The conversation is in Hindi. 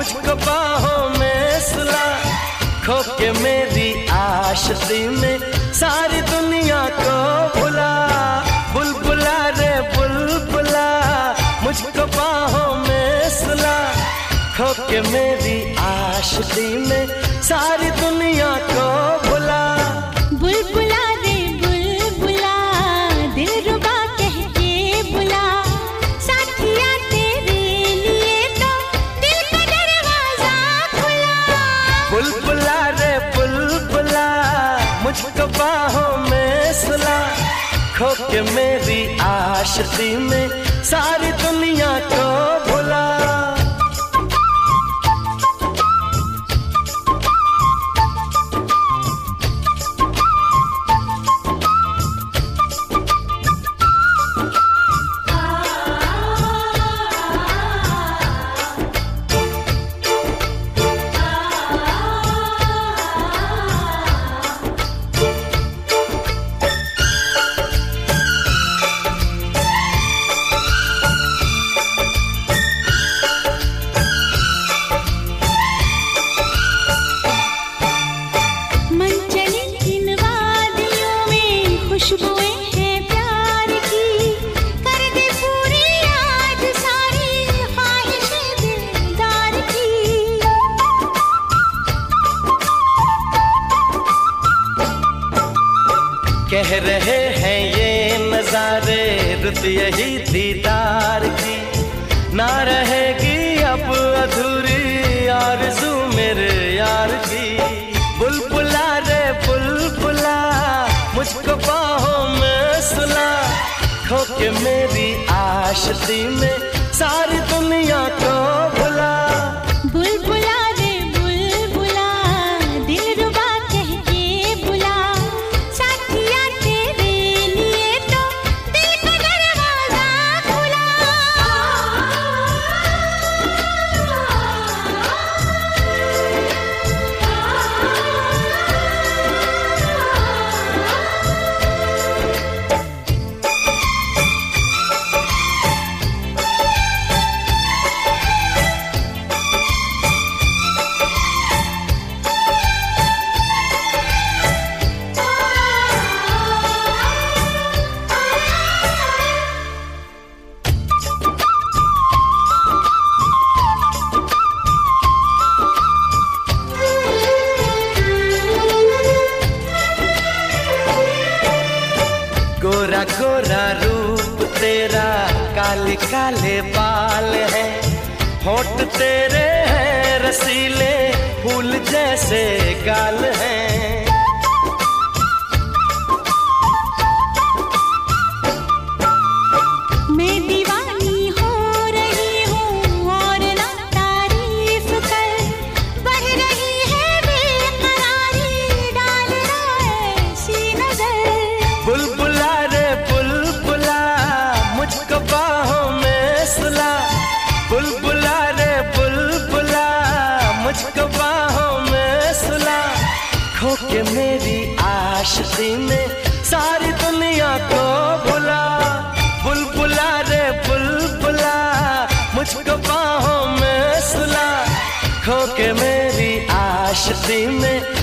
मुझको बाहों में सुला, खो के मेरी आशिकी में सारी दुनिया को भुला। बुलबुला रे बुलबुला, मुझको बाहों में सुला, खो के मेरी आशिकी में सारी दुनिया को भुला। बुलबुला रे बुलबुला, दिलरुबा कह के बुला, साथिया तेरे लिए तो दिल का दरवाजा खुला। बुलबुला रे बुलबुला, मुझको बाहों में सुला, खो के मेरी आशिकी में सारी दुनिया को भुला। खुशबुएं हैं प्यार की, कर दे पूरी आज सारी ख्वाहिशें दिलदार की। कह रहे हैं ये नजारे रुत यही दीदार की, ना रहेगी अब अधूरी आरज़ू मेरे यार की। बुलबुला रे बुलबुला, मुझको बाहों में सुला, खो के मेरी आशिकी में सारी दुनिया को भुला। बुलबुला रे बुलबुला, दिलरुबा कह के बुला, साथिया तेरे लिए तो दिल का दरवाजा खुला। गोरा गोरा रूप तेरा, काले काले बाल हैं, होठ तेरे हैं रसीले, फूल जैसे गाल हैं। मैं दीवानी हो रही हूँ और ना तारीफ कर, बढ़ रही है बेकरारी, डाल रहा है ऐसी नजर। बुलबुला रे बुलबुला, मुझको बाहों में सुला, बुलबुला रे बुलबुला, मुझको बाहों में सुला, खो के मेरी आशिकी में सारी दुनिया को भुला। बुलबुला रे बुलबुला, मुझको बाहों में सुला, खो के मेरी आशिकी में